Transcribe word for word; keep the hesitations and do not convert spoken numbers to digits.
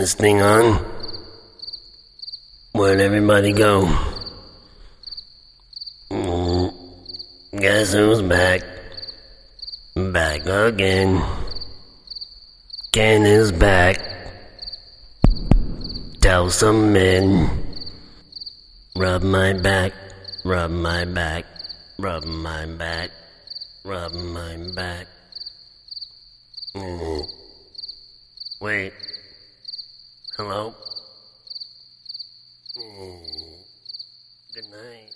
this thing on? Where'd everybody go? Mm, guess who's back? Back again. Ken is back. Tell some men. Rub my back, rub my back, rub my back, rub my back. Mm. Wait. Hello? Mm. Good night.